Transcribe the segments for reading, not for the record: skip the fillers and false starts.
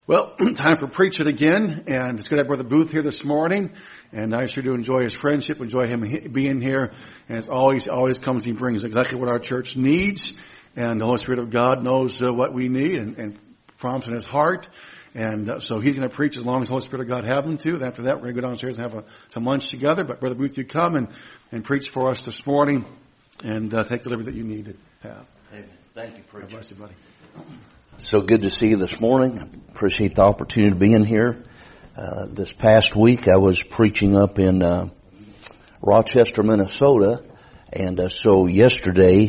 Well, time for Preach It again, and it's good to have Brother Booth here this morning, and I sure do enjoy his friendship, enjoy him being here, and as always comes, he brings exactly what our church needs, and the Holy Spirit of God knows what we need and prompts in his heart, and so he's going to preach as long as the Holy Spirit of God have him to. After that, we're going to go downstairs and have some lunch together, but Brother Booth, you come and preach for us this morning, and take the liberty that you need to have. Amen. Thank you, preacher. God bless you, buddy. So good to see you this morning. I appreciate the opportunity to be in here. This past week I was preaching up in Rochester, Minnesota, and so yesterday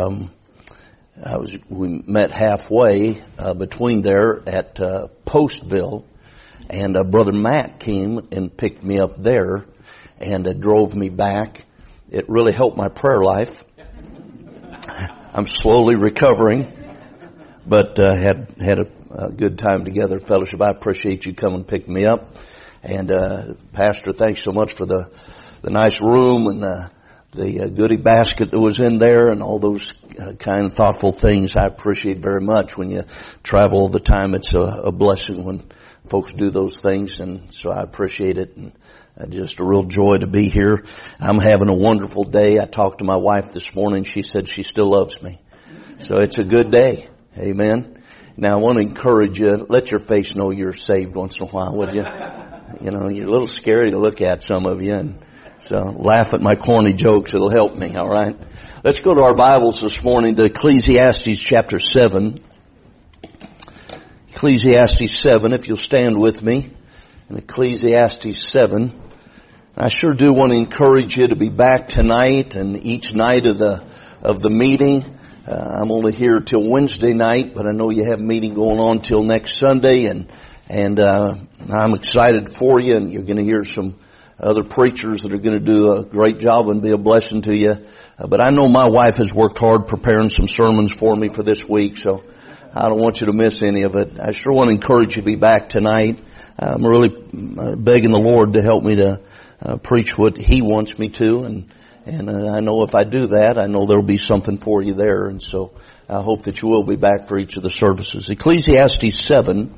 we met halfway between there at Postville, and Brother Matt came and picked me up there and drove me back. It really helped my prayer life. I'm slowly recovering. But had a good time together, fellowship. I appreciate you coming and picking me up. And Pastor, thanks so much for the nice room and the goodie basket that was in there and all those kind of thoughtful things. I appreciate very much. When you travel all the time, it's a blessing when folks do those things, and so I appreciate it. And just a real joy to be here. I'm having a wonderful day. I talked to my wife this morning. She said she still loves me. So it's a good day. Amen. Now I want to encourage you, let your face know you're saved once in a while, would you? You know, you're a little scary to look at, some of you, and so laugh at my corny jokes, it'll help me, alright? Let's go to our Bibles this morning to Ecclesiastes chapter 7. Ecclesiastes 7, if you'll stand with me, in Ecclesiastes 7. I sure do want to encourage you to be back tonight and each night of the meeting. I'm only here till Wednesday night, but I know you have a meeting going on till next Sunday, and I'm excited for you, and you're going to hear some other preachers that are going to do a great job and be a blessing to you. But I know my wife has worked hard preparing some sermons for me for this week, so I don't want you to miss any of it. I sure want to encourage you to be back tonight. I'm really begging the Lord to help me to preach what He wants me to, and I know if I do that, I know there'll be something for you there. And so I hope that you will be back for each of the services. Ecclesiastes 7,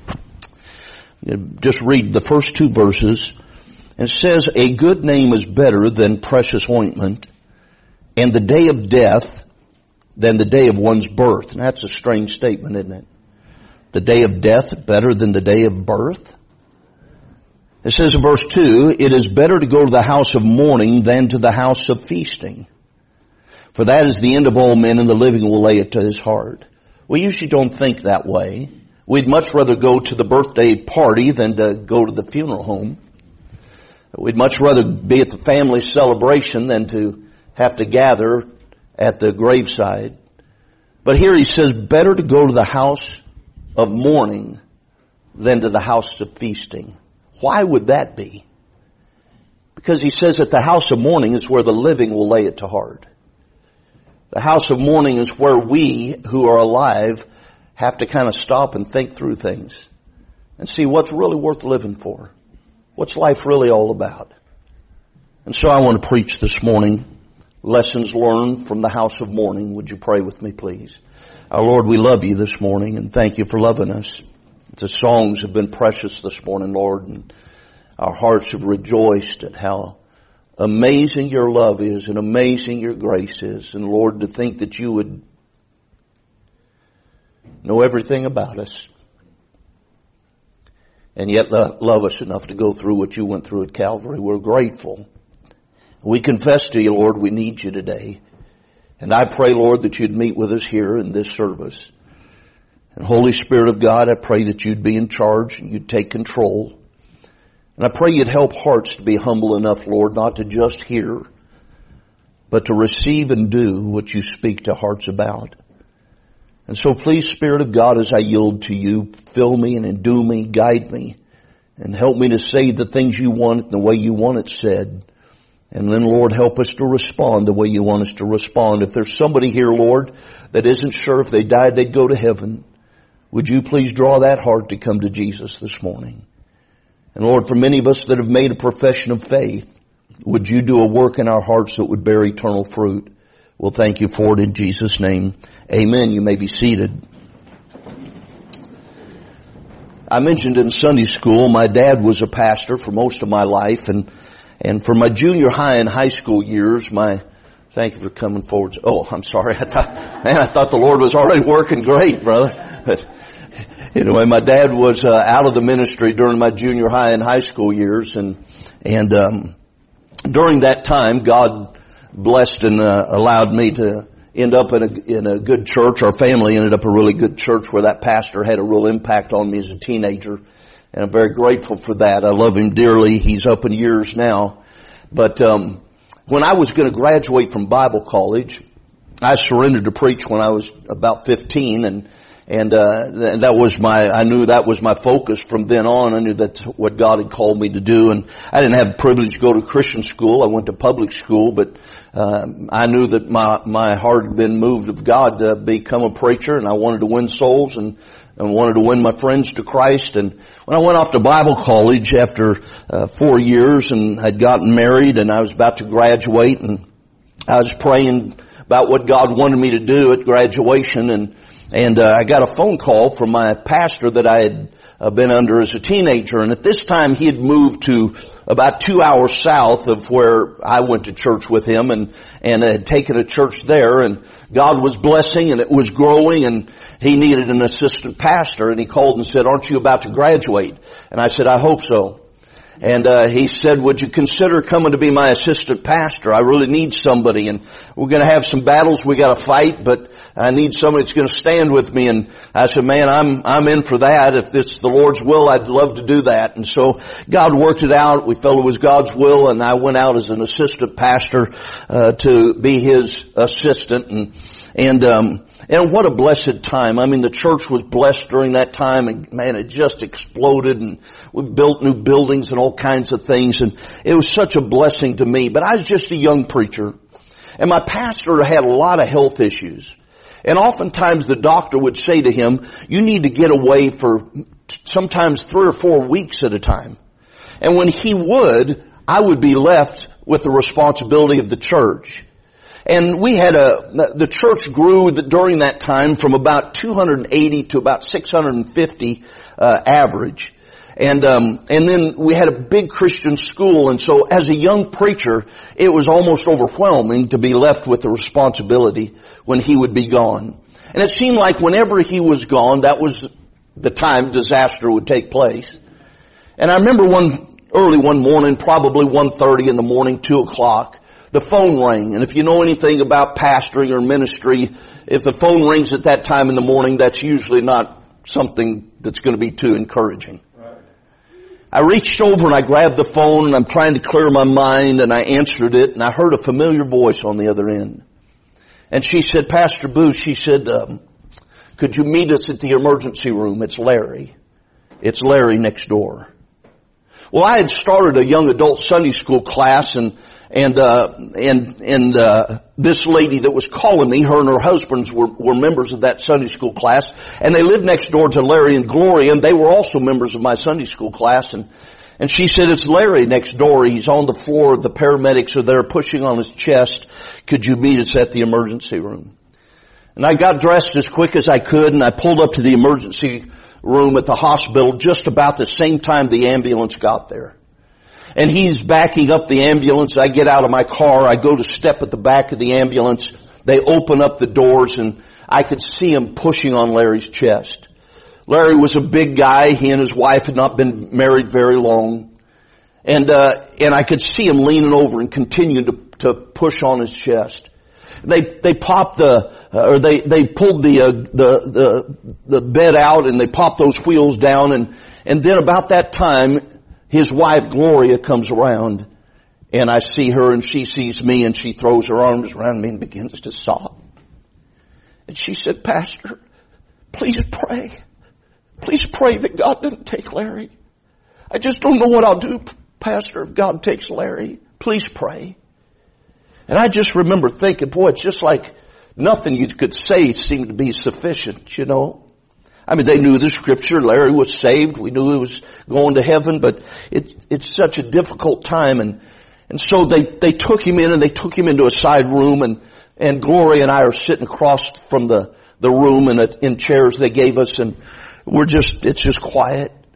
just read the first two verses. It says, a good name is better than precious ointment, and the day of death than the day of one's birth. And that's a strange statement, isn't it? The day of death better than the day of birth? It says in verse 2, it is better to go to the house of mourning than to the house of feasting. For that is the end of all men, and the living will lay it to his heart. We usually don't think that way. We'd much rather go to the birthday party than to go to the funeral home. We'd much rather be at the family celebration than to have to gather at the graveside. But here he says, better to go to the house of mourning than to the house of feasting. Why would that be? Because he says that the house of mourning is where the living will lay it to heart. The house of mourning is where we who are alive have to kind of stop and think through things and see what's really worth living for. What's life really all about? And so I want to preach this morning lessons learned from the house of mourning. Would you pray with me, please? Our Lord, we love you this morning, and thank you for loving us. The songs have been precious this morning, Lord, and our hearts have rejoiced at how amazing your love is and amazing your grace is. And Lord, to think that you would know everything about us and yet love us enough to go through what you went through at Calvary. We're grateful. We confess to you, Lord, we need you today. And I pray, Lord, that you'd meet with us here in this service. And Holy Spirit of God, I pray that you'd be in charge and you'd take control. And I pray you'd help hearts to be humble enough, Lord, not to just hear, but to receive and do what you speak to hearts about. And so please, Spirit of God, as I yield to you, fill me and endue me, guide me, and help me to say the things you want and the way you want it said. And then, Lord, help us to respond the way you want us to respond. If there's somebody here, Lord, that isn't sure if they died they'd go to heaven, would you please draw that heart to come to Jesus this morning? And Lord, for many of us that have made a profession of faith, would you do a work in our hearts that would bear eternal fruit? We'll thank you for it in Jesus' name. Amen. You may be seated. I mentioned in Sunday school, my dad was a pastor for most of my life, and for my junior high and high school years, thank you for coming forward. Oh, I'm sorry. I thought the Lord was already working great, brother. But anyway, my dad was out of the ministry during my junior high and high school years, and during that time, God blessed and allowed me to end up in a good church. Our family ended up a really good church where that pastor had a real impact on me as a teenager. And I'm very grateful for that. I love him dearly. He's up in years now. But when I was going to graduate from Bible college, I surrendered to preach when I was about 15, and that was I knew that was my focus from then on. I knew that's what God had called me to do, and I didn't have the privilege to go to Christian school. I went to public school, but I knew that my heart had been moved of God to become a preacher, and I wanted to win souls and wanted to win my friends to Christ. And when I went off to Bible college after 4 years and had gotten married and I was about to graduate, and I was praying about what God wanted me to do at graduation, and I got a phone call from my pastor that I had been under as a teenager. And at this time he had moved to about 2 hours south of where I went to church with him, and had taken a church there, and God was blessing and it was growing, and he needed an assistant pastor, and he called and said, "Aren't you about to graduate?" And I said, "I hope so." And he said, "Would you consider coming to be my assistant pastor? I really need somebody, and we're going to have some battles we got to fight, but I need somebody that's going to stand with me." And I said, "Man, I'm in for that. If it's the Lord's will, I'd love to do that." And so God worked it out. We felt it was God's will, and I went out as an assistant pastor to be his assistant, and what a blessed time. I mean, the church was blessed during that time, and man, it just exploded, and we built new buildings and all kinds of things, and it was such a blessing to me. But I was just a young preacher, and my pastor had a lot of health issues. And oftentimes the doctor would say to him, "You need to get away for sometimes 3 or 4 weeks at a time." And when he would, I would be left with the responsibility of the church. And we had the church grew during that time from about 280 to about 650, average. And then we had a big Christian school, and so as a young preacher, it was almost overwhelming to be left with the responsibility when he would be gone. And it seemed like whenever he was gone, that was the time disaster would take place. And I remember early one morning, probably 1:30 in the morning, 2 o'clock, the phone rang. And if you know anything about pastoring or ministry, if the phone rings at that time in the morning, that's usually not something that's going to be too encouraging. Right. I reached over and I grabbed the phone, and I'm trying to clear my mind, and I answered it, and I heard a familiar voice on the other end. And she said, "Pastor Booth," she said, "could you meet us at the emergency room? It's Larry. It's Larry next door." Well, I had started a young adult Sunday school class, and this lady that was calling me, her and her husbands were members of that Sunday school class, and they lived next door to Larry and Gloria, and they were also members of my Sunday school class, and she said, "It's Larry next door. He's on the floor. The paramedics are there pushing on his chest. Could you meet us at the emergency room?" And I got dressed as quick as I could, and I pulled up to the emergency room at the hospital just about the same time the ambulance got there. And he's backing up the ambulance. I get out of my car. I go to step at the back of the ambulance. They open up the doors, and I could see him pushing on Larry's chest. Larry was a big guy. He and his wife had not been married very long. And I could see him leaning over and continuing to push on his chest. They popped they pulled the bed out, and they popped those wheels down, and then about that time, his wife Gloria comes around, and I see her, and she sees me, and she throws her arms around me and begins to sob. And she said, "Pastor, please pray. Please pray that God doesn't take Larry. I just don't know what I'll do, Pastor, if God takes Larry. Please pray." And I just remember thinking, boy, it's just like nothing you could say seemed to be sufficient, you know. I mean, they knew the scripture. Larry was saved. We knew he was going to heaven, but it's such a difficult time. And so they took him in, and they took him into a side room, and Gloria and I are sitting across from the room in chairs they gave us, and it's just quiet.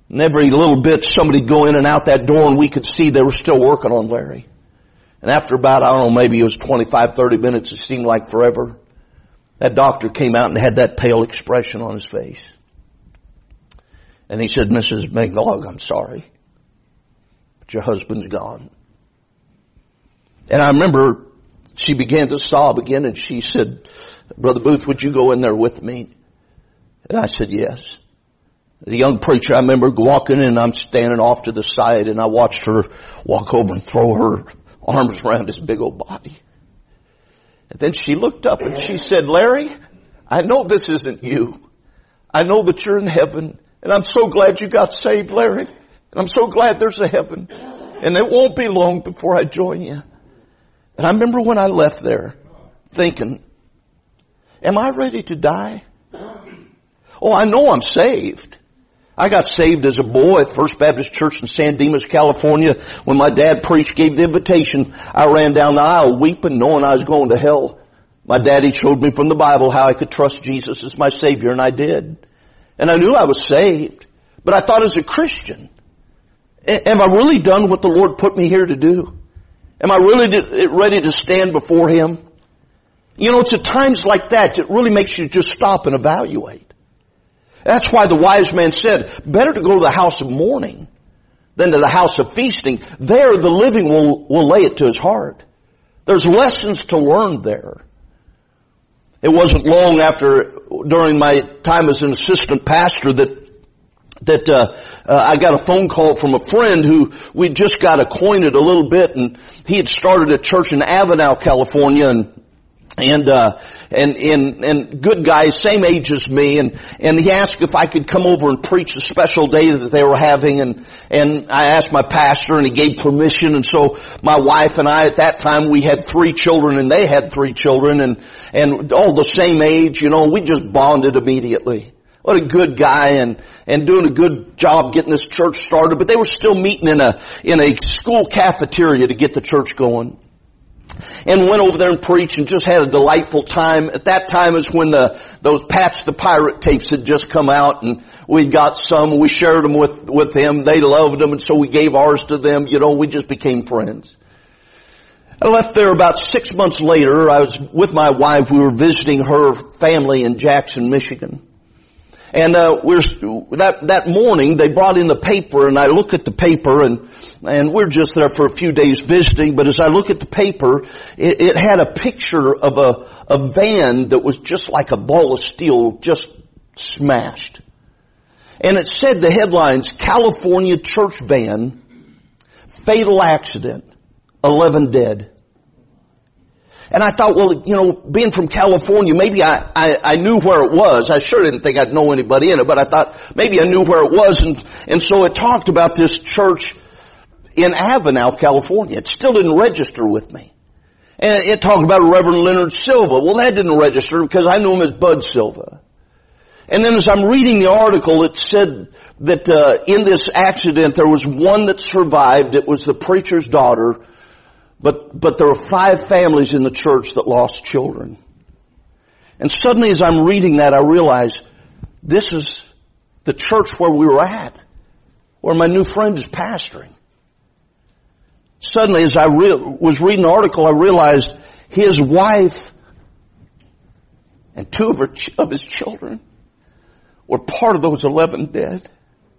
And every little bit somebody'd go in and out that door and we could see they were still working on Larry. And after about, I don't know, maybe it was 25, 30 minutes, it seemed like forever, that doctor came out and had that pale expression on his face. And he said, Mrs. McGlog, I'm sorry, but your husband's gone. And I remember she began to sob again and she said, Brother Booth, would you go in there with me? And I said, yes. The young preacher, I remember walking in and I'm standing off to the side and I watched her walk over and throw her arms around his big old body. And then she looked up and she said, Larry, I know this isn't you. I know that you're in heaven and I'm so glad you got saved, Larry. And I'm so glad there's a heaven and it won't be long before I join you. And I remember when I left there thinking, am I ready to die? Oh, I know I'm saved. I got saved as a boy at First Baptist Church in San Dimas, California. When my dad preached, gave the invitation, I ran down the aisle weeping, knowing I was going to hell. My daddy showed me from the Bible how I could trust Jesus as my Savior, and I did. And I knew I was saved. But I thought, as a Christian, have I really done what the Lord put me here to do? Am I really ready to stand before Him? You know, it's at times like that it really makes you just stop and evaluate. That's why the wise man said, better to go to the house of mourning than to the house of feasting. There the living will lay it to his heart. There's lessons to learn there. It wasn't long during my time as an assistant pastor that I got a phone call from a friend who we just got acquainted a little bit, and he had started a church in Avenal, California, and good guy, same age as me, and he asked if I could come over and preach a special day that they were having, and I asked my pastor and he gave permission, and so my wife and I at that time, we had 3 children and they had 3 children, and all the same age, you know, we just bonded immediately. What a good guy and doing a good job getting this church started, but they were still meeting in a school cafeteria to get the church going. And went over there and preached and just had a delightful time. At that time is when those Patch the Pirate tapes had just come out, and we got some and we shared them with them. They loved them, and so we gave ours to them. You know, we just became friends. I left there about 6 months later. I was with my wife. We were visiting her family in Jackson, Michigan. And that morning they brought in the paper, and I look at the paper, and we're just there for a few days visiting, but as I look at the paper, it had a picture of a van that was just like a ball of steel, just smashed. And it said, the headlines, California church van, fatal accident, 11 dead. And I thought, well, you know, being from California, maybe I knew where it was. I sure didn't think I'd know anybody in it, but I thought maybe I knew where it was. And so it talked about this church in Avenal, California. It still didn't register with me. And it talked about Reverend Leonard Silva. Well, that didn't register because I knew him as Bud Silva. And then as I'm reading the article, it said that in this accident there was one that survived. It was the preacher's daughter. But there were 5 families in the church that lost children. And suddenly as I'm reading that, I realize this is the church where we were at, where my new friend is pastoring. Suddenly as I was reading the article, I realized his wife and 2 of his children were part of those 11 dead.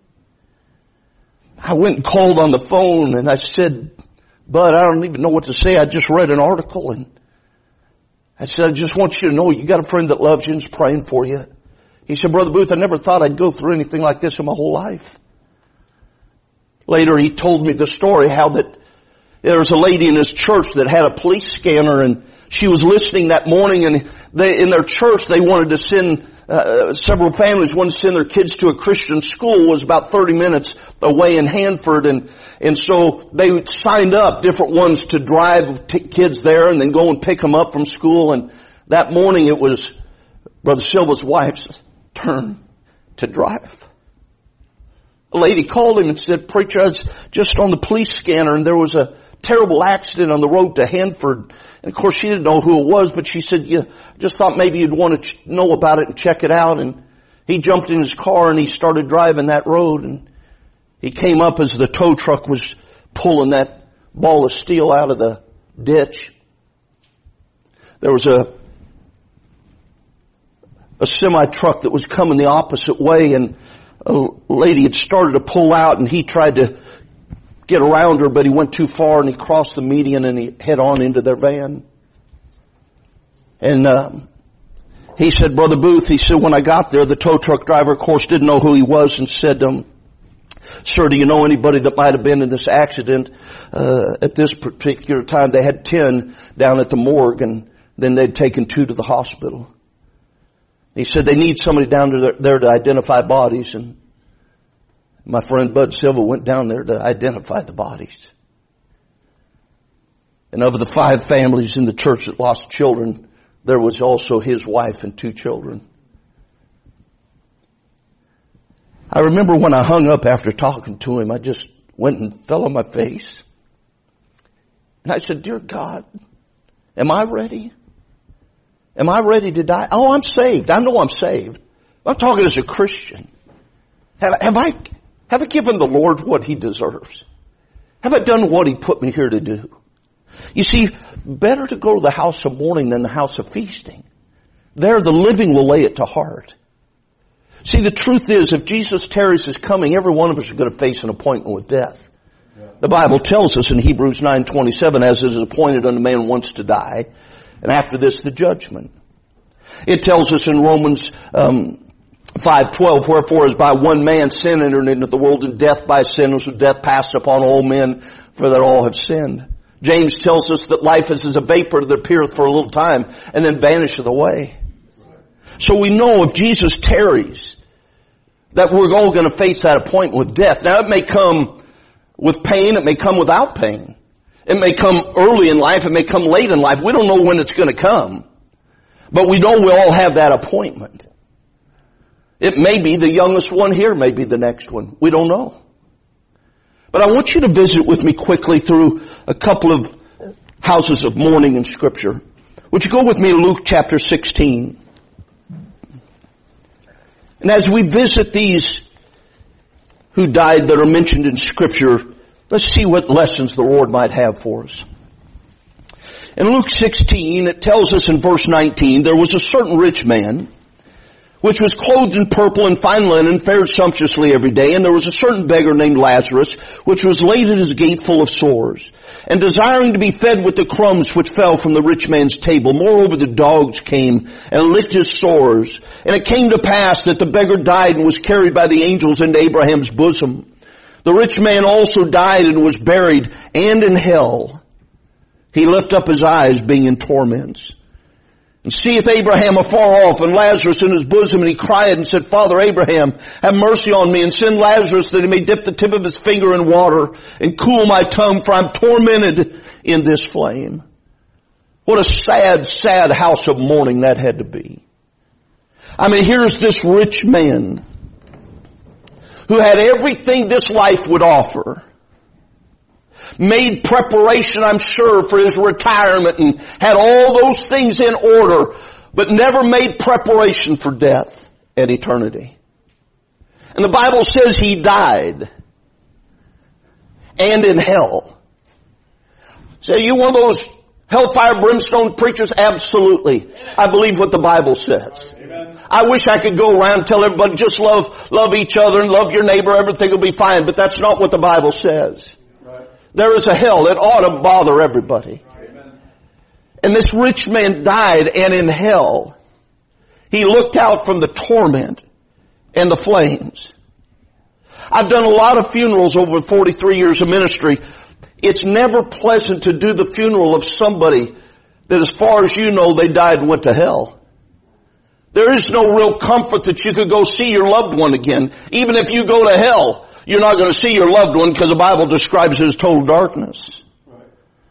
I went and called on the phone and I said, Bud, I don't even know what to say. I just read an article and I said, I just want you to know you got a friend that loves you and is praying for you. He said, Brother Booth, I never thought I'd go through anything like this in my whole life. Later he told me the story how that there was a lady in his church that had a police scanner, and she was listening that morning, and in their church they wanted to send several families wanted to send their kids to a Christian school. It was about 30 minutes away in Hanford, and so they signed up different ones to drive kids there and then go and pick them up from school. And that morning it was Brother Silva's wife's turn to drive. A lady called him and said, Preacher, I was just on the police scanner and there was a terrible accident on the road to Hanford. And of course she didn't know who it was, but she said, yeah, just thought maybe you'd want to know about it and check it out. And he jumped in his car and he started driving that road. And He came up as the tow truck was pulling that ball of steel out of the ditch. There was a semi-truck that was coming the opposite way, and a lady had started to pull out, and he tried to get around her, but he went too far, and he crossed the median, and he head on into their van. And he said, Brother Booth, he said, when I got there, the tow truck driver, of course, didn't know who he was, and said, sir, do you know anybody that might have been in this accident? At this particular time, they had 10 down at the morgue, and then they'd taken 2 to the hospital. He said, they need somebody down there to identify bodies, and my friend Bud Silva went down there to identify the bodies. And of the 5 families in the church that lost children, there was also his wife and 2 children. I remember when I hung up after talking to him, I just went and fell on my face. And I said, Dear God, am I ready? Am I ready to die? Oh, I'm saved. I know I'm saved. I'm talking as a Christian. Have I given the Lord what He deserves? Have I done what He put me here to do? You see, better to go to the house of mourning than the house of feasting. There the living will lay it to heart. See, the truth is, if Jesus tarries His coming, every one of us are going to face an appointment with death. The Bible tells us in Hebrews 9:27, as it is appointed unto man once to die, and after this the judgment. It tells us in Romans 5:12, wherefore as by one man sin entered into the world, and death by sin, and so death passed upon all men, for that all have sinned. James tells us that life is as a vapor that appeareth for a little time, and then vanisheth away. So we know if Jesus tarries, that we're all going to face that appointment with death. Now it may come with pain, it may come without pain. It may come early in life, it may come late in life. We don't know when it's going to come. But we know we all have that appointment. It may be the youngest one here, may be the next one. We don't know. But I want you to visit with me quickly through a couple of houses of mourning in Scripture. Would you go with me to Luke chapter 16? And as we visit these who died that are mentioned in Scripture, let's see what lessons the Lord might have for us. In Luke 16, it tells us in verse 19, there was a certain rich man, which was clothed in purple and fine linen, fared sumptuously every day. And there was a certain beggar named Lazarus, which was laid at his gate full of sores, and desiring to be fed with the crumbs which fell from the rich man's table. Moreover, the dogs came and licked his sores. And it came to pass that the beggar died and was carried by the angels into Abraham's bosom. The rich man also died and was buried, and in hell he lifted up his eyes, being in torments. And seeth Abraham afar off, and Lazarus in his bosom, and he cried and said, Father Abraham, have mercy on me, and send Lazarus that he may dip the tip of his finger in water, and cool my tongue, for I'm tormented in this flame. What a sad, sad house of mourning that had to be. I mean, here's this rich man who had everything this life would offer. Made preparation, I'm sure, for his retirement and had all those things in order, but never made preparation for death and eternity. And the Bible says he died and in hell. So are you one of those hellfire brimstone preachers? Absolutely. I believe what the Bible says. I wish I could go around and tell everybody just love each other and love your neighbor, everything will be fine, but that's not what the Bible says. There is a hell that ought to bother everybody. Amen. And this rich man died, and in hell, he looked out from the torment and the flames. I've done a lot of funerals over 43 years of ministry. It's never pleasant to do the funeral of somebody that, as far as you know, they died and went to hell. There is no real comfort that you could go see your loved one again. Even if you go to hell, you're not going to see your loved one because the Bible describes it as total darkness. Right.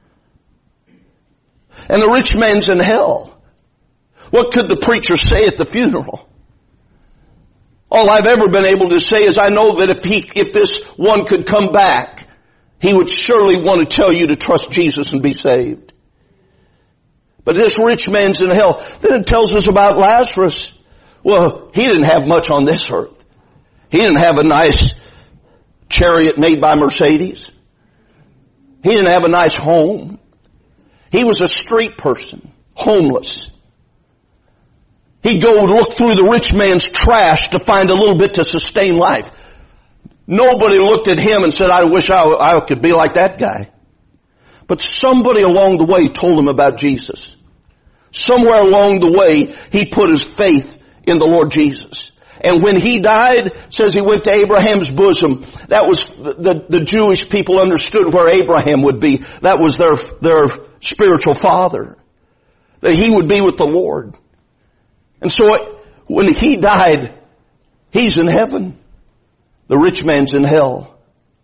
And the rich man's in hell. What could the preacher say at the funeral? All I've ever been able to say is I know that if this one could come back, he would surely want to tell you to trust Jesus and be saved. But this rich man's in hell. Then it tells us about Lazarus. Well, he didn't have much on this earth. He didn't have a nice chariot made by Mercedes. He didn't have a nice home. He was a street person, homeless. He'd go look through the rich man's trash to find a little bit to sustain life. Nobody looked at him and said, I wish I could be like that guy. But somebody along the way told him about Jesus. Somewhere along the way, he put his faith in the Lord Jesus. And when he died, says he went to Abraham's bosom. That was the Jewish people understood where Abraham would be. That was their spiritual father. That he would be with the Lord. And so when he died, he's in heaven. The rich man's in hell.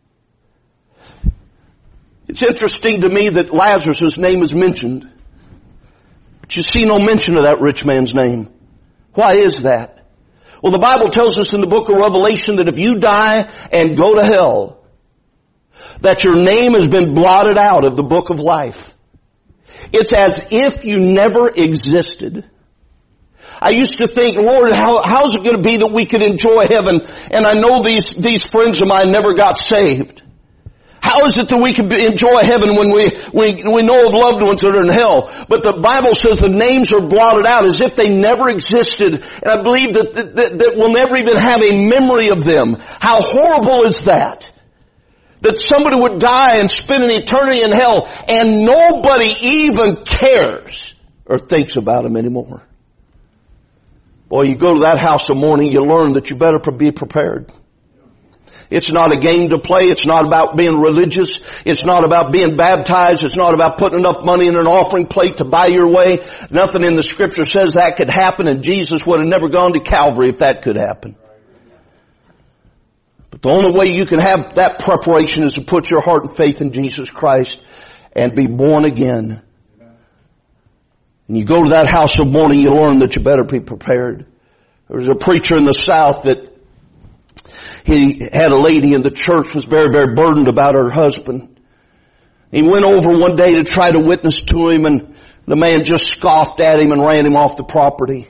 It's interesting to me that Lazarus' name is mentioned. But you see no mention of that rich man's name. Why is that? Well, the Bible tells us in the book of Revelation that if you die and go to hell, that your name has been blotted out of the book of life. It's as if you never existed. I used to think, Lord, how's it going to be that we could enjoy heaven? And I know these friends of mine never got saved. How is it that we can enjoy heaven when we know of loved ones that are in hell? But the Bible says the names are blotted out as if they never existed. And I believe that we'll never even have a memory of them. How horrible is that? That somebody would die and spend an eternity in hell and nobody even cares or thinks about them anymore. Boy, you go to that house of mourning, you learn that you better be prepared. It's not a game to play. It's not about being religious. It's not about being baptized. It's not about putting enough money in an offering plate to buy your way. Nothing in the scripture says that could happen, and Jesus would have never gone to Calvary if that could happen. But the only way you can have that preparation is to put your heart and faith in Jesus Christ and be born again. And you go to that house of mourning, you learn that you better be prepared. There was a preacher in the South that he had a lady in the church, was very, very burdened about her husband. He went over one day to try to witness to him, and the man just scoffed at him and ran him off the property.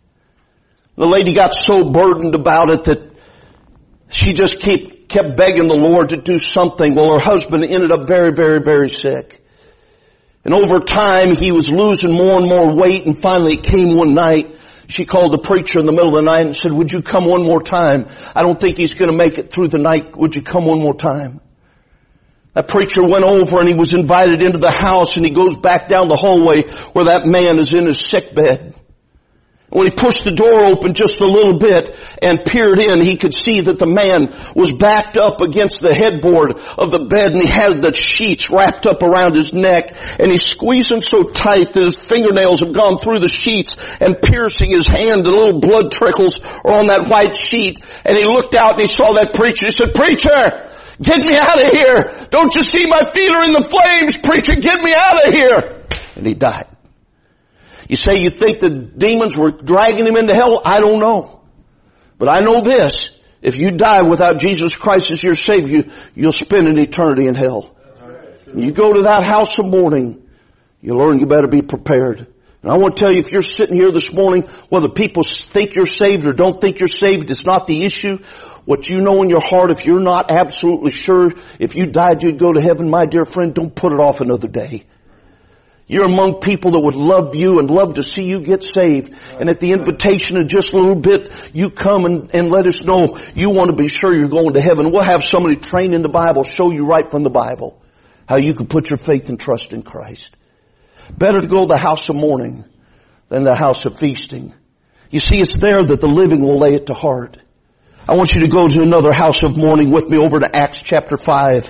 The lady got so burdened about it that she just kept begging the Lord to do something. Well, her husband ended up very, very, very sick. And over time, he was losing more and more weight, and finally it came one night. She called the preacher in the middle of the night and said, would you come one more time? I don't think he's going to make it through the night. Would you come one more time? That preacher went over and he was invited into the house, and he goes back down the hallway where that man is in his sick bed. When he pushed the door open just a little bit and peered in, he could see that the man was backed up against the headboard of the bed, and he had the sheets wrapped up around his neck, and he's squeezing so tight that his fingernails have gone through the sheets and piercing his hand, and little blood trickles are on that white sheet. And he looked out and he saw that preacher. He said, preacher, get me out of here. Don't you see my feet are in the flames? Preacher, get me out of here. And he died. You say you think the demons were dragging him into hell? I don't know. But I know this. If you die without Jesus Christ as your Savior, you'll spend an eternity in hell. When you go to that house of mourning, you learn you better be prepared. And I want to tell you, if you're sitting here this morning, whether people think you're saved or don't think you're saved, it's not the issue. What you know in your heart, if you're not absolutely sure, if you died you'd go to heaven, my dear friend, don't put it off another day. You're among people that would love you and love to see you get saved. And at the invitation in just a little bit, you come and let us know you want to be sure you're going to heaven. We'll have somebody trained in the Bible show you right from the Bible how you can put your faith and trust in Christ. Better to go to the house of mourning than the house of feasting. You see, it's there that the living will lay it to heart. I want you to go to another house of mourning with me over to Acts chapter 5.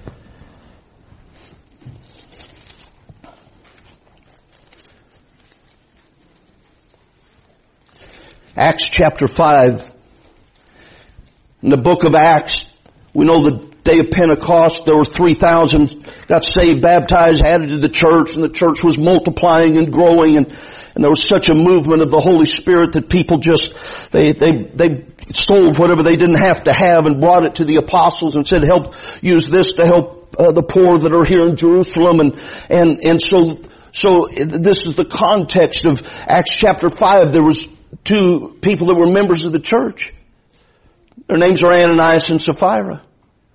Acts chapter 5. In the book of Acts, we know the day of Pentecost, there were 3,000 got saved, baptized, added to the church, and the church was multiplying and growing, and there was such a movement of the Holy Spirit that people just, they sold whatever they didn't have to have and brought it to the apostles and said, use this to help the poor that are here in Jerusalem, and so this is the context of Acts chapter 5. There was two people that were members of the church. Their names are Ananias and Sapphira.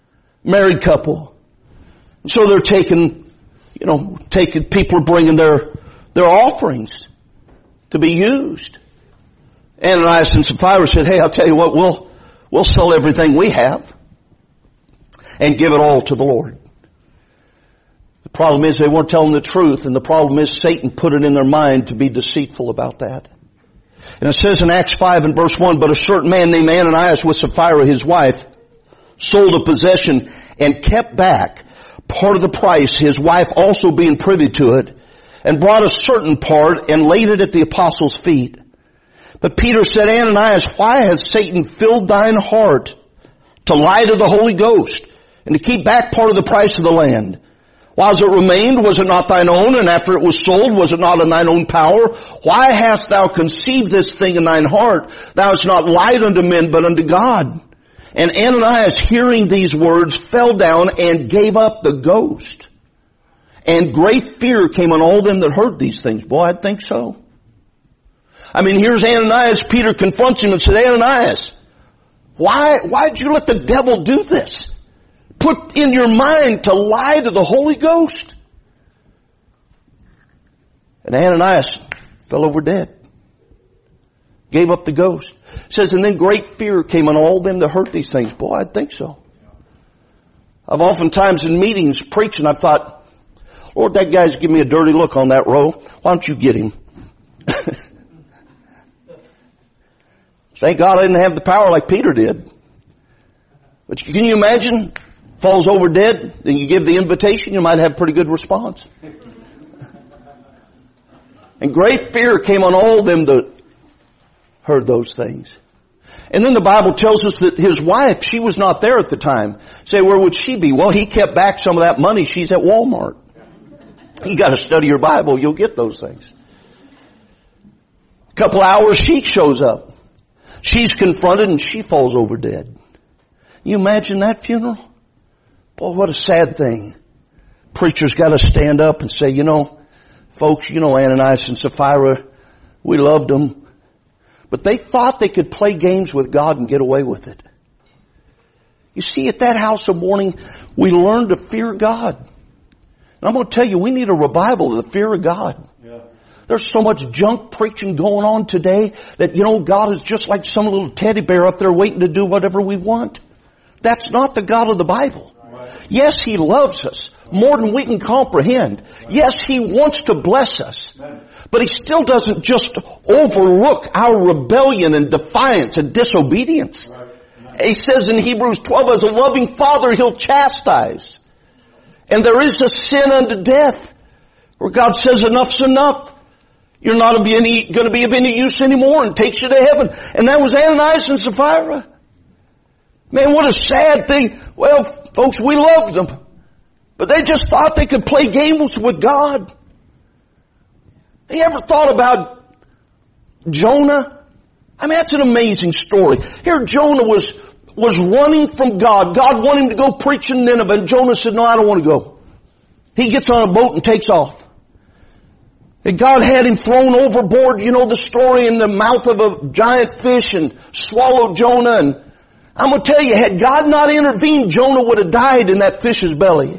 Married couple. So they're taking, people are bringing their offerings to be used. Ananias and Sapphira said, hey, I'll tell you what, we'll sell everything we have and give it all to the Lord. The problem is they weren't telling the truth, and the problem is Satan put it in their mind to be deceitful about that. And it says in Acts 5 and verse 1, but a certain man named Ananias with Sapphira his wife sold a possession and kept back part of the price, his wife also being privy to it, and brought a certain part and laid it at the apostles' feet. But Peter said, Ananias, why has Satan filled thine heart to lie to the Holy Ghost and to keep back part of the price of the land? Whiles it remained, was it not thine own? And after it was sold, was it not in thine own power? Why hast thou conceived this thing in thine heart? Thou hast not lied unto men, but unto God. And Ananias, hearing these words, fell down and gave up the ghost. And great fear came on all them that heard these things. Boy, I'd think so. I mean, here's Ananias. Peter confronts him and said, Ananias, why'd you let the devil do this? Put in your mind to lie to the Holy Ghost. And Ananias fell over dead. Gave up the ghost. It says, and then great fear came on all them that heard these things. Boy, I'd think so. I've oftentimes in meetings preaching, I've thought, Lord, that guy's giving me a dirty look on that row. Why don't you get him? Thank God I didn't have the power like Peter did. But can you imagine? Falls over dead, then you give the invitation, you might have a pretty good response. And great fear came on all them that heard those things. And then the Bible tells us that his wife, she was not there at the time. Say, where would she be? Well, he kept back some of that money. She's at Walmart. You got to study your Bible, you'll get those things. A couple hours, she shows up. She's confronted and she falls over dead. You imagine that funeral? Boy, what a sad thing. Preachers got to stand up and say, folks, Ananias and Sapphira, we loved them. But they thought they could play games with God and get away with it. You see, at that house of mourning, we learned to fear God. And I'm going to tell you, we need a revival of the fear of God. Yeah. There's so much junk preaching going on today that, God is just like some little teddy bear up there waiting to do whatever we want. That's not the God of the Bible. Yes, He loves us more than we can comprehend. Yes, He wants to bless us. But He still doesn't just overlook our rebellion and defiance and disobedience. He says in Hebrews 12, as a loving Father, He'll chastise. And there is a sin unto death where God says enough's enough. You're not going to be of any use anymore, and takes you to heaven. And that was Ananias and Sapphira. Man, what a sad thing. Well, folks, we loved them. But they just thought they could play games with God. You ever thought about Jonah? I mean, that's an amazing story. Here Jonah was running from God. God wanted him to go preach in Nineveh, and Jonah said, no, I don't want to go. He gets on a boat and takes off. And God had him thrown overboard, the story, in the mouth of a giant fish and swallowed Jonah. And I'm going to tell you, had God not intervened, Jonah would have died in that fish's belly.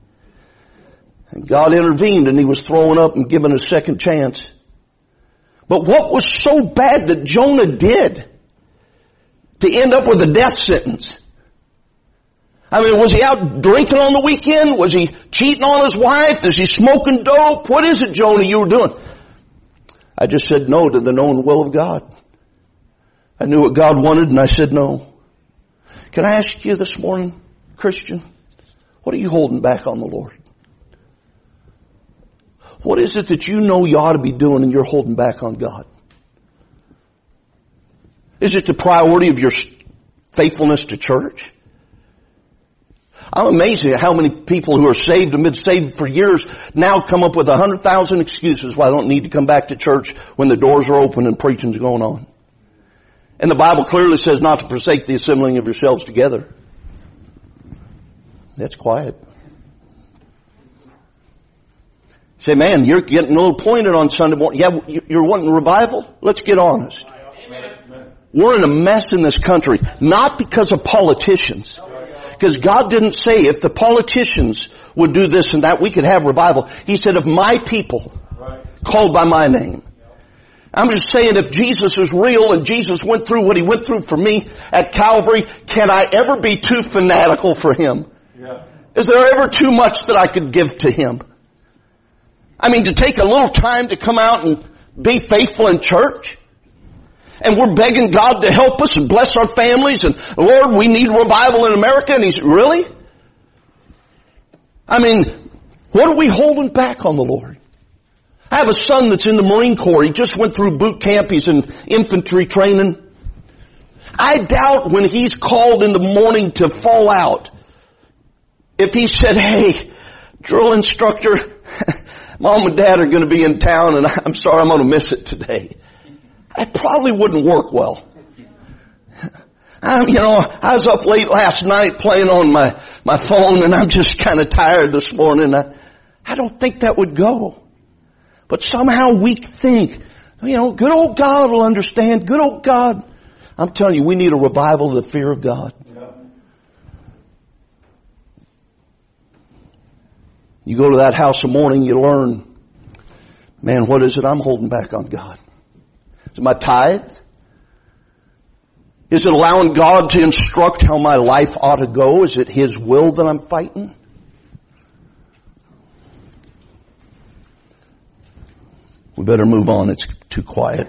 And God intervened, and he was thrown up and given a second chance. But what was so bad that Jonah did to end up with a death sentence? I mean, was he out drinking on the weekend? Was he cheating on his wife? Is he smoking dope? What is it, Jonah, you were doing? I just said no to the known will of God. I knew what God wanted, and I said no. Can I ask you this morning, Christian, what are you holding back on the Lord? What is it that you know you ought to be doing and you're holding back on God? Is it the priority of your faithfulness to church? I'm amazed at how many people who are saved and been saved for years now come up with 100,000 excuses why they don't need to come back to church when the doors are open and preaching's going on. And the Bible clearly says not to forsake the assembling of yourselves together. That's quiet. Say, man, you're getting a little pointed on Sunday morning. Yeah, you're wanting revival? Let's get honest. Amen. We're in a mess in this country, not because of politicians. because God didn't say if the politicians would do this and that, we could have revival. He said, if my people called by my name. I'm just saying, if Jesus is real and Jesus went through what He went through for me at Calvary, can I ever be too fanatical for Him? Yeah. Is there ever too much that I could give to Him? I mean, to take a little time to come out and be faithful in church? And we're begging God to help us and bless our families, and Lord, we need revival in America, and He's, really? I mean, what are we holding back on the Lord? I have a son that's in the Marine Corps. He just went through boot camp. He's in infantry training. I doubt when he's called in the morning to fall out, if he said, hey, drill instructor, Mom and Dad are going to be in town and I'm sorry I'm going to miss it today. It probably wouldn't work well. I was up late last night playing on my phone and I'm just kind of tired this morning. I don't think that would go. But somehow we think, good old God will understand. Good old God. I'm telling you, we need a revival of the fear of God. Yeah. You go to that house in the morning, you learn, man, what is it I'm holding back on God? Is it my tithe? Is it allowing God to instruct how my life ought to go? Is it His will that I'm fighting? We better move on. It's too quiet.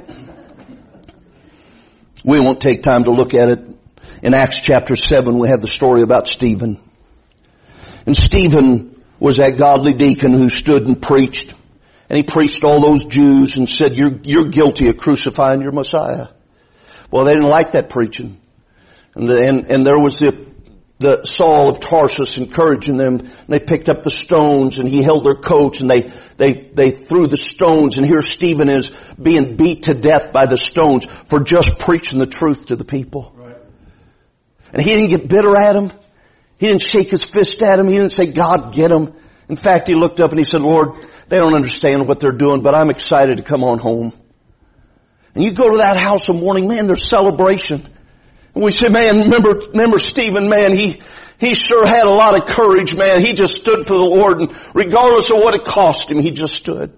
We won't take time to look at it. In Acts chapter 7, we have the story about Stephen. And Stephen was that godly deacon who stood and preached. And he preached to all those Jews and said, you're guilty of crucifying your Messiah. Well, they didn't like that preaching. And there was the Saul of Tarsus encouraging them. And they picked up the stones and he held their coats and they threw the stones. And here Stephen is being beat to death by the stones for just preaching the truth to the people. Right. And he didn't get bitter at him. He didn't shake his fist at him. He didn't say, God, get him. In fact, he looked up and he said, Lord, they don't understand what they're doing, but I'm excited to come on home. And you go to that house in the morning, man, there's celebration. And we say, man, remember Stephen, man, he sure had a lot of courage, man. He just stood for the Lord, and regardless of what it cost him, he just stood.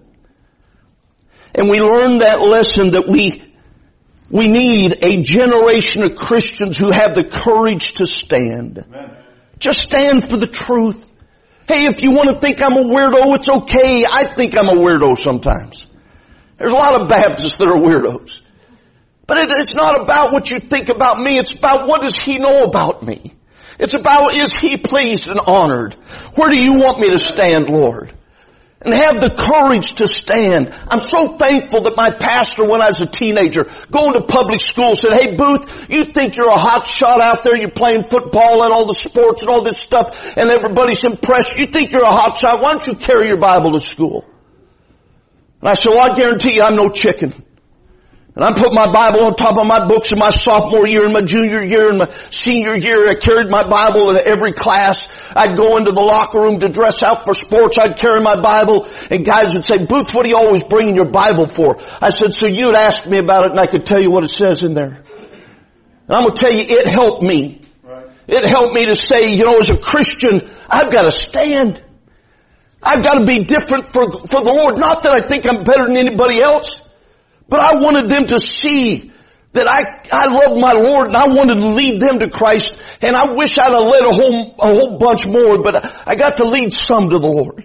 And we learned that lesson that we need a generation of Christians who have the courage to stand. Amen. Just stand for the truth. Hey, if you want to think I'm a weirdo, it's okay. I think I'm a weirdo sometimes. There's a lot of Baptists that are weirdos. But it's not about what you think about me. It's about what does He know about me. It's about, is He pleased and honored? Where do you want me to stand, Lord? And have the courage to stand. I'm so thankful that my pastor, when I was a teenager, going to public school, said, hey, Booth, you think you're a hot shot out there, you're playing football and all the sports and all this stuff, and everybody's impressed. You think you're a hot shot, why don't you carry your Bible to school? And I said, well, I guarantee you I'm no chicken. And I put my Bible on top of my books in my sophomore year, and my junior year, and my senior year. I carried my Bible in every class. I'd go into the locker room to dress out for sports. I'd carry my Bible, and guys would say, Booth, what are you always bringing your Bible for? I said, so you'd ask me about it, and I could tell you what it says in there. And I'm going to tell you, it helped me. Right. It helped me to say, as a Christian, I've got to stand. I've got to be different for the Lord. Not that I think I'm better than anybody else. But I wanted them to see that I love my Lord, and I wanted to lead them to Christ. And I wish I'd have led a whole bunch more, but I got to lead some to the Lord.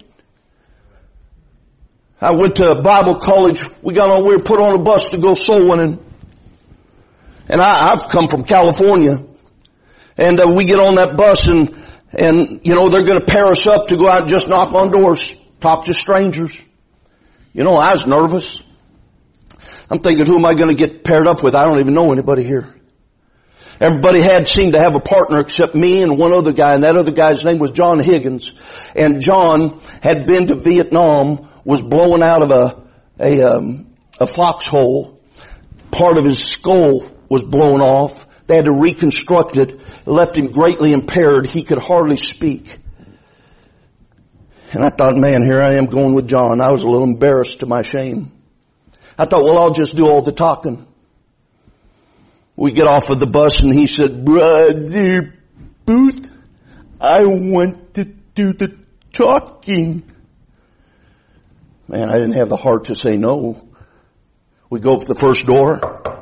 I went to Bible college. We were put on a bus to go soul winning. And I've come from California. And we get on that bus and they're going to pair us up to go out and just knock on doors, talk to strangers. I was nervous. I'm thinking, who am I going to get paired up with? I don't even know anybody here. Everybody seemed to have a partner except me and one other guy, and that other guy's name was John Higgins. And John had been to Vietnam, was blown out of a foxhole. Part of his skull was blown off. They had to reconstruct it. It left him greatly impaired. He could hardly speak. And I thought, man, here I am going with John. I was a little embarrassed to my shame. I thought, well, I'll just do all the talking. We get off of the bus and he said, Brother Booth, I want to do the talking. Man, I didn't have the heart to say no. We go up to the first door.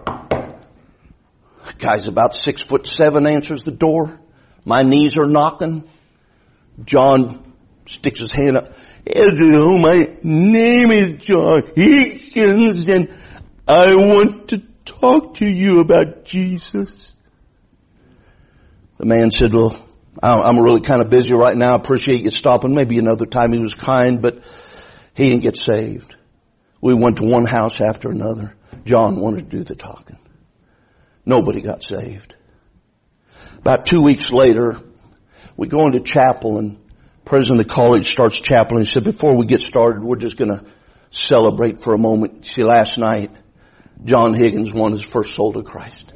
The guy's about 6'7", answers the door. My knees are knocking. John sticks his hand up. Hello, my name is John Higgins, and I want to talk to you about Jesus. The man said, well, I'm really kind of busy right now. I appreciate you stopping. Maybe another time. He was kind, but he didn't get saved. We went to one house after another. John wanted to do the talking. Nobody got saved. About 2 weeks later, we go into chapel, and president of the college starts chapel, and he said, before we get started, we're just going to celebrate for a moment. See, last night, John Higgins won his first soul to Christ.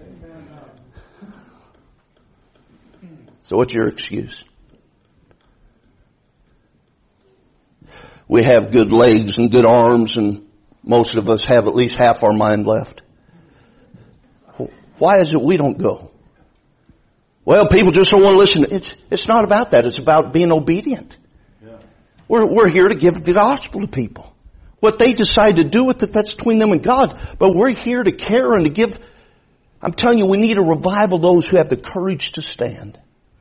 So what's your excuse? We have good legs and good arms, and most of us have at least half our mind left. Why is it we don't go? Well, people just don't want to listen. It's not about that. It's about being obedient. Yeah. We're here to give the gospel to people. What they decide to do with it, that's between them and God. But we're here to care and to give. I'm telling you, we need a revival, those who have the courage to stand.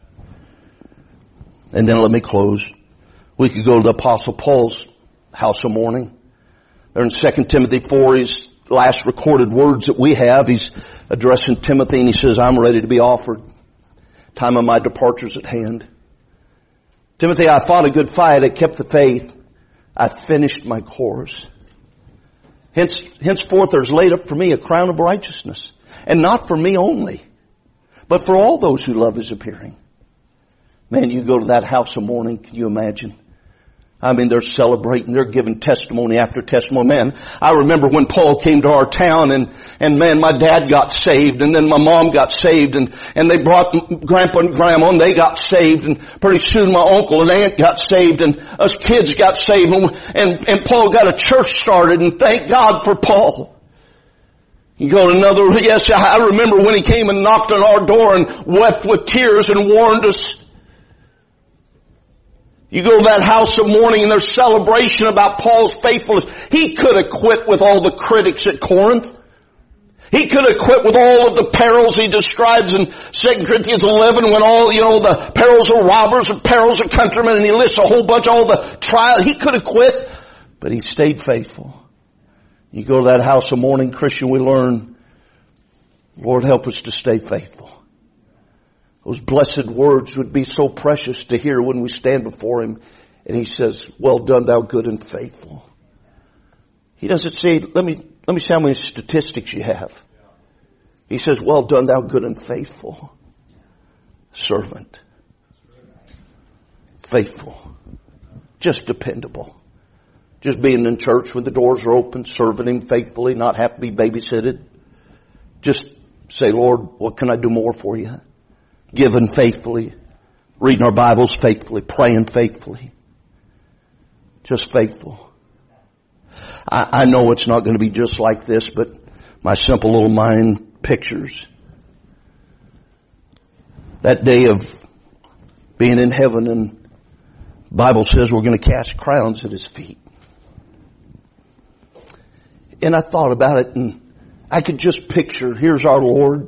And then let me close. We could go to the Apostle Paul's house of mourning. There in 2 Timothy 4, his last recorded words that we have. He's addressing Timothy, and he says, I'm ready to be offered. Time of my departure is at hand. Timothy, I fought a good fight. I kept the faith. I finished my course. Henceforth there's laid up for me a crown of righteousness. And not for me only, but for all those who love his appearing. Man, you go to that house of mourning, can you imagine? I mean, they're celebrating, they're giving testimony after testimony. Man, I remember when Paul came to our town, and man, my dad got saved, and then my mom got saved, and they brought grandpa and grandma, and they got saved, and pretty soon my uncle and aunt got saved, and us kids got saved, and Paul got a church started, and thank God for Paul. You go to another, yes, I remember when he came and knocked on our door and wept with tears and warned us. You go to that house of mourning and there's celebration about Paul's faithfulness. He could have quit with all the critics at Corinth. He could have quit with all of the perils he describes in 2 Corinthians 11 when all, the perils of robbers and perils of countrymen, and he lists a whole bunch, all the trials. He could have quit, but he stayed faithful. You go to that house of mourning, Christian, we learn, Lord, help us to stay faithful. Those blessed words would be so precious to hear when we stand before him and he says, well done, thou good and faithful. He doesn't say, let me see how many statistics you have. He says, well done, thou good and faithful servant. Faithful. Just dependable. Just being in church when the doors are open, serving him faithfully, not have to be babysitted. Just say, Lord, what can I do more for you? Giving faithfully, reading our Bibles faithfully, praying faithfully. Just faithful. I know it's not going to be just like this, but my simple little mind pictures that day of being in heaven, and the Bible says we're going to cast crowns at his feet. And I thought about it, and I could just picture, here's our Lord.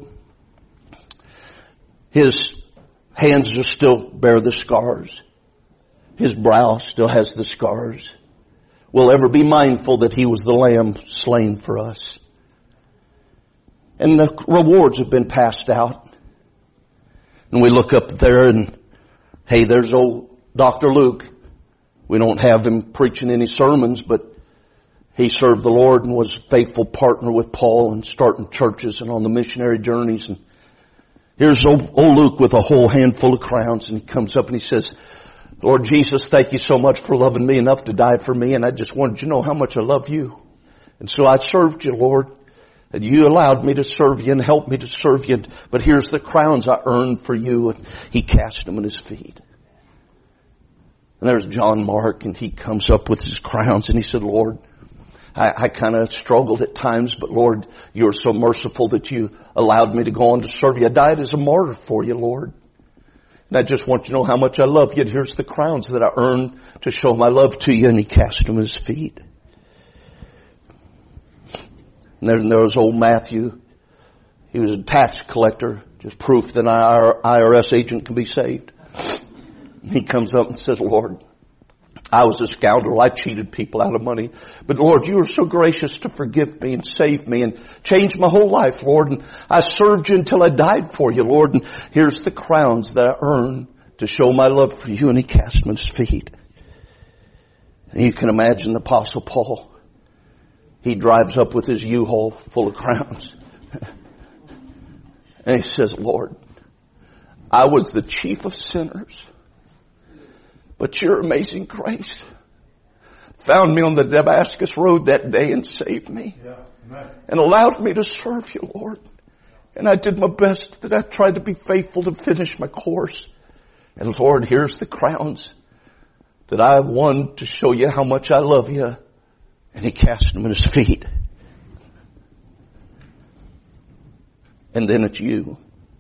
His hands just still bear the scars. His brow still has the scars. We'll ever be mindful that he was the lamb slain for us. And the rewards have been passed out. And we look up there and, hey, there's old Dr. Luke. We don't have him preaching any sermons, but he served the Lord and was a faithful partner with Paul and starting churches and on the missionary journeys. And here's old Luke with a whole handful of crowns, and he comes up and he says, Lord Jesus, thank you so much for loving me enough to die for me, and I just wanted you to know how much I love you. And so I served you, Lord, and you allowed me to serve you and helped me to serve you. But here's the crowns I earned for you. And he cast them at his feet. And there's John Mark, and he comes up with his crowns, and he said, Lord, I kind of struggled at times, but Lord, you're so merciful that you allowed me to go on to serve you. I died as a martyr for you, Lord. And I just want you to know how much I love you. And here's the crowns that I earned to show my love to you. And he cast them at his feet. And there was old Matthew. He was a tax collector. Just proof that our IRS agent can be saved. He comes up and says, Lord, I was a scoundrel. I cheated people out of money. But Lord, you were so gracious to forgive me and save me and change my whole life, Lord. And I served you until I died for you, Lord. And here's the crowns that I earned to show my love for you. And he cast them at his feet. And you can imagine the Apostle Paul. He drives up with his U-Haul full of crowns. And he says, Lord, I was the chief of sinners. But your amazing grace found me on the Damascus road that day and saved me. And allowed me to serve you, Lord. And I did my best that I tried to be faithful to finish my course. And Lord, here's the crowns that I have won to show you how much I love you. And he cast them at his feet. And then it's you.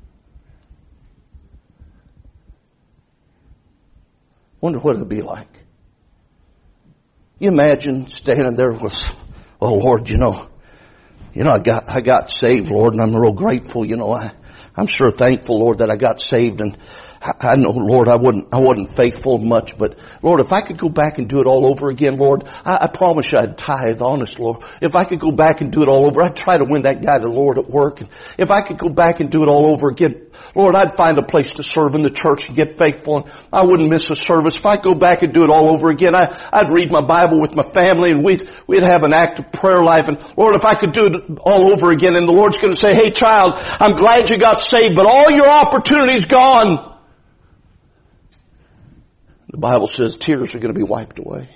Wonder what it'll be like. You imagine standing there with, oh Lord, I got saved, Lord, and I'm real grateful. I'm sure thankful, Lord, that I got saved, and I know, Lord, I wasn't faithful much, but Lord, if I could go back and do it all over again, Lord, I promise you I'd tithe, honest, Lord. If I could go back and do it all over, I'd try to win that guy to the Lord at work. And if I could go back and do it all over again, Lord, I'd find a place to serve in the church and get faithful, and I wouldn't miss a service. If I go back and do it all over again, I'd read my Bible with my family, and we'd have an active prayer life. And Lord, if I could do it all over again, and the Lord's going to say, hey child, I'm glad you got saved, but all your opportunity's gone. The Bible says tears are going to be wiped away.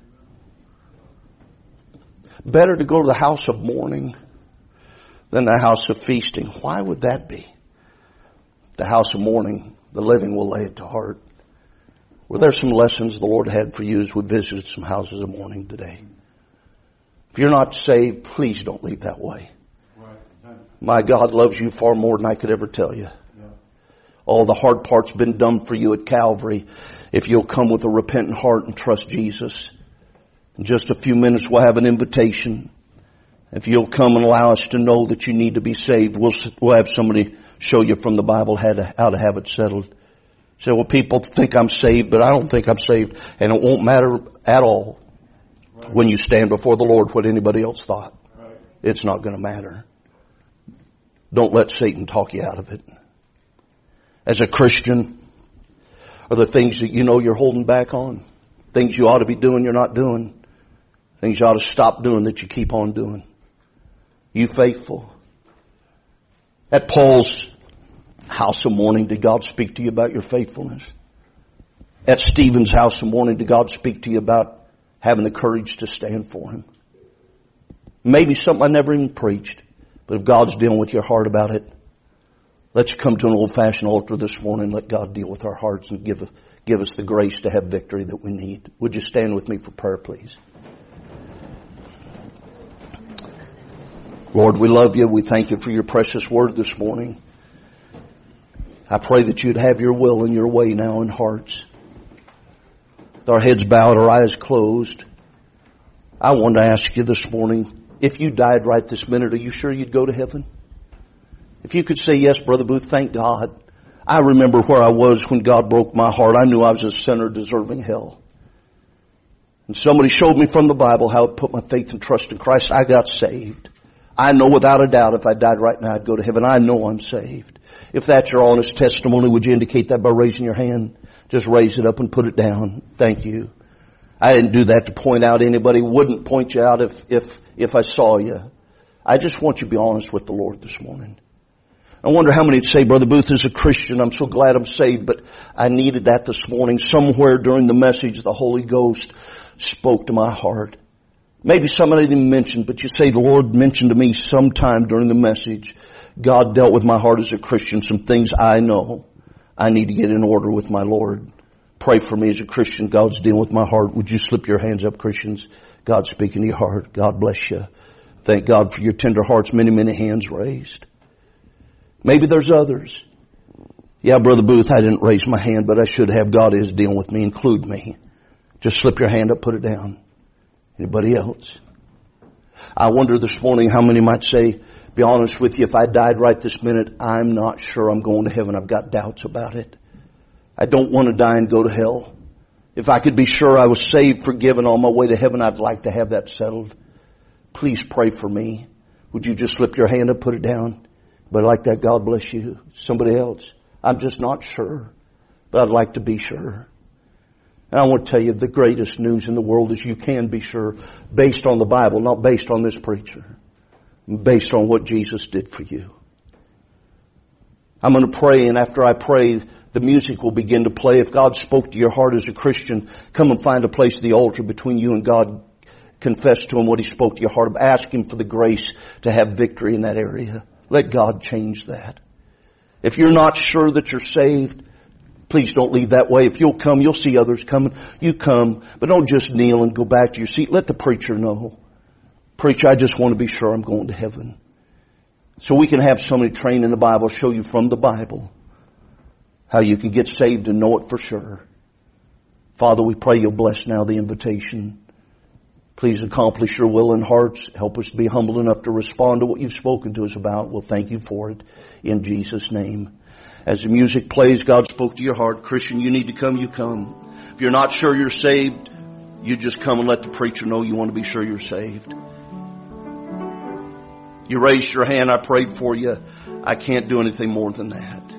Better to go to the house of mourning than the house of feasting. Why would that be? The house of mourning, the living will lay it to heart. Well, there's some lessons the Lord had for you as we visited some houses of mourning today. If you're not saved, please don't leave that way. My God loves you far more than I could ever tell you. All the hard part's been done for you at Calvary. If you'll come with a repentant heart and trust Jesus. In just a few minutes we'll have an invitation. If you'll come and allow us to know that you need to be saved, we'll have somebody show you from the Bible how to have it settled. Say, well, people think I'm saved, but I don't think I'm saved. And it won't matter at all when you stand before the Lord what anybody else thought. It's not going to matter. Don't let Satan talk you out of it. As a Christian, are there things that you know you're holding back on? Things you ought to be doing you're not doing? Things you ought to stop doing that you keep on doing? You faithful? At Paul's house of mourning, did God speak to you about your faithfulness? At Stephen's house of mourning, did God speak to you about having the courage to stand for Him? Maybe something I never even preached, but if God's dealing with your heart about it, let's come to an old-fashioned altar this morning and let God deal with our hearts and give us the grace to have victory that we need. Would you stand with me for prayer, please? Lord, we love you. We thank you for your precious word this morning. I pray that you'd have your will and your way now in hearts. With our heads bowed, our eyes closed, I want to ask you this morning, if you died right this minute, are you sure you'd go to heaven? If you could say, yes, Brother Booth, thank God. I remember where I was when God broke my heart. I knew I was a sinner deserving hell. And somebody showed me from the Bible how it put my faith and trust in Christ. I got saved. I know without a doubt if I died right now, I'd go to heaven. I know I'm saved. If that's your honest testimony, would you indicate that by raising your hand? Just raise it up and put it down. Thank you. I didn't do that to point out anybody. Wouldn't point you out if I saw you. I just want you to be honest with the Lord this morning. I wonder how many would say, Brother Booth, as a Christian, I'm so glad I'm saved, but I needed that this morning. Somewhere during the message, the Holy Ghost spoke to my heart. Maybe somebody didn't mention, but you say the Lord mentioned to me sometime during the message. God dealt with my heart as a Christian. Some things I know I need to get in order with my Lord. Pray for me as a Christian. God's dealing with my heart. Would you slip your hands up, Christians? God's speaking to your heart. God bless you. Thank God for your tender hearts. Many, many hands raised. Maybe there's others. Yeah, Brother Booth, I didn't raise my hand, but I should have. God is dealing with me. Include me. Just slip your hand up, put it down. Anybody else? I wonder this morning how many might say, be honest with you, if I died right this minute, I'm not sure I'm going to heaven. I've got doubts about it. I don't want to die and go to hell. If I could be sure I was saved, forgiven, on my way to heaven, I'd like to have that settled. Please pray for me. Would you just slip your hand up, put it down? But like that, God bless you. Somebody else. I'm just not sure, but I'd like to be sure. And I want to tell you the greatest news in the world is you can be sure based on the Bible, not based on this preacher, based on what Jesus did for you. I'm going to pray, and after I pray, the music will begin to play. If God spoke to your heart as a Christian, come and find a place at the altar between you and God. Confess to Him what He spoke to your heart. Ask Him for the grace to have victory in that area. Let God change that. If you're not sure that you're saved, please don't leave that way. If you'll come, you'll see others coming. You come, but don't just kneel and go back to your seat. Let the preacher know. Preacher, I just want to be sure I'm going to heaven. So we can have somebody trained in the Bible show you from the Bible how you can get saved and know it for sure. Father, we pray You'll bless now the invitation. Please accomplish Your will in hearts. Help us to be humble enough to respond to what You've spoken to us about. We'll thank You for it in Jesus' name. As the music plays, God spoke to your heart. Christian, you need to come, you come. If you're not sure you're saved, you just come and let the preacher know you want to be sure you're saved. You raised your hand, I prayed for you. I can't do anything more than that.